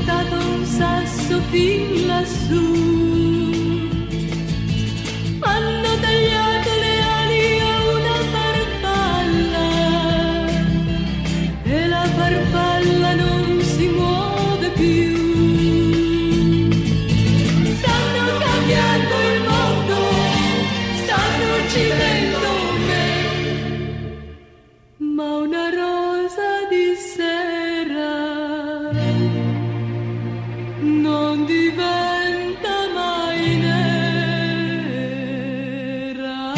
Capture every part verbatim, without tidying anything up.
portato un sasso fin lassù. Hanno tagliato le ali a una farfalla e la farfalla non si muove più. Stanno cambiando il mondo, stanno uccidendo me, ma una rosa di sera non diventa mai nera.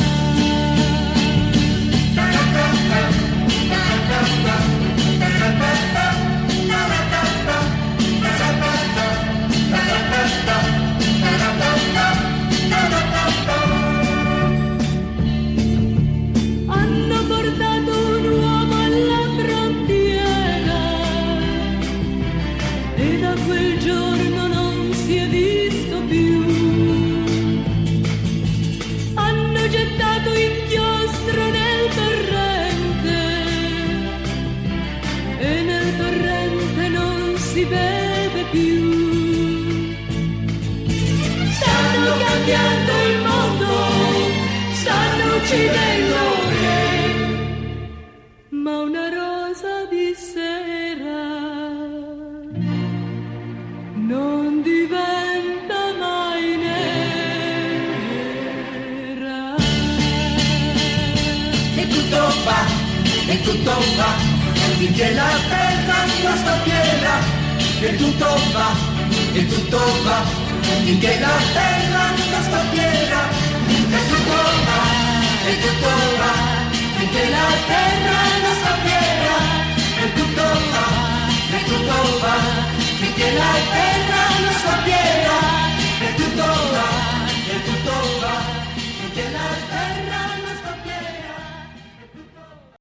Hanno portato un uomo alla frontiera e da quel giorno non si è visto più. Hanno gettato inchiostro nel torrente e nel torrente non si beve più. Stanno cambiando il mondo, stanno uccidendo me, ma una rosa di sera non diventa mai nera. E tutto va, e tutto va, finché la terra non sta piena. E tutto va, e tutto va, finché la terra non sta piena. E tutto va, e tutto va, finché la terra non sta piena.